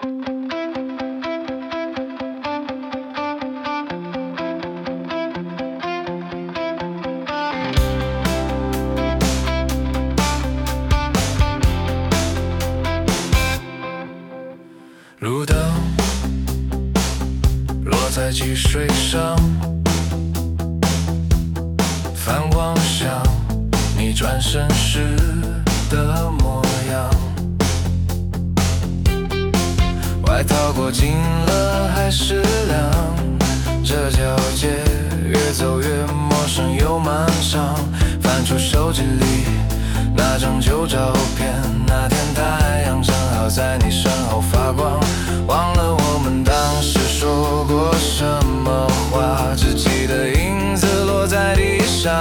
路灯落在积水上，泛光像你转身时的模样。外套裹紧了还是凉，这条街越走越陌生又漫长。翻出手机里那张旧照片，那天太阳正好在你身后发光。忘了我们当时说过什么话，只记得影子落在地上。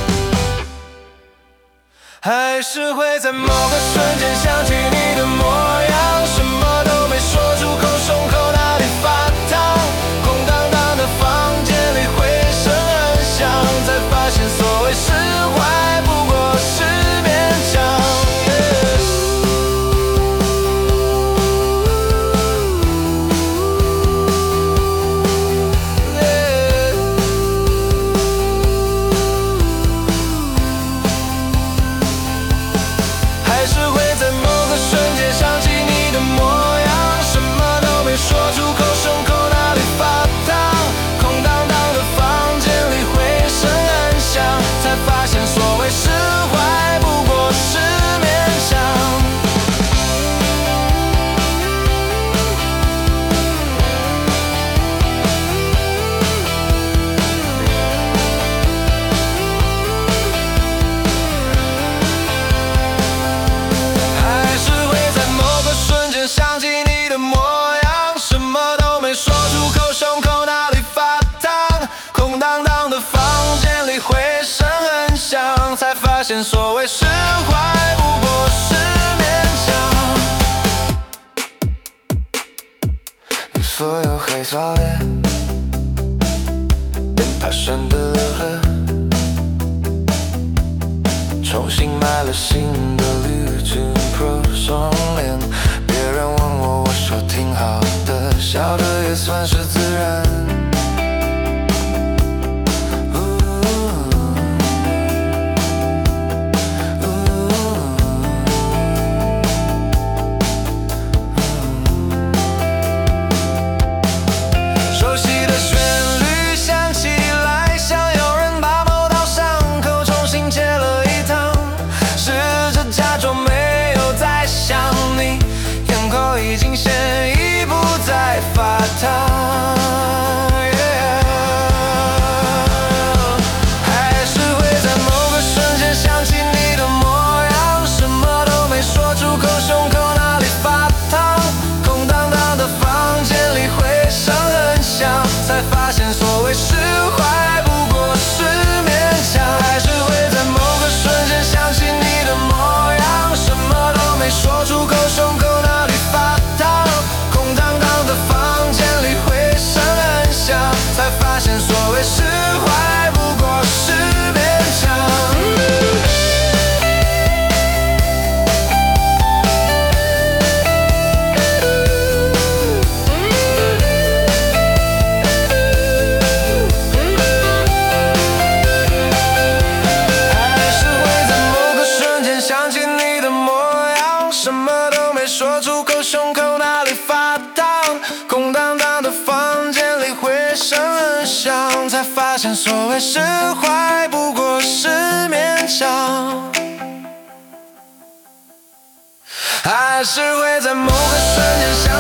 还是会在某个瞬间想起你的模样，什么都没说出口，胸口那里发烫，空荡荡的房间里回声很响，才发现所谓释怀不过是勉强。还是会在某个瞬间想起你的模样，什么都没说出口，胸口那里发烫，空荡荡的房间里回声很响，才发现所谓释怀不过是勉强。还是会在某个瞬间想起你的模样，什么都没说出口，胸口那里发烫，空荡荡的房间里回声很响，才发现所谓释怀不过是勉强。你所有黑槽脸爬升的留痕，重新买了新的滤镜 Pro 双脸，别人问我，我说挺好的，笑的也算是自然。熟悉的旋律响起来，像有人把某道伤口重新切了一趟，试着假装没有在想你，眼口已经先一步在发烫。还是会在某个瞬间想起你的模样，什么都没说出口，胸口那里发烫，空荡荡的房间里回声很响，才发现所谓释怀不过是勉强。还是会在某个瞬间想起你的模样，什么都没说出口，胸口那里发烫，空荡荡的房间里回声很响，才发现所谓释怀不过是勉强。还是会在某个瞬间想起你的模样，什么都没说出口，胸口那里发烫，空荡荡的房间里回声很响，才发现所谓释怀不过是勉强。还是会在某个瞬间想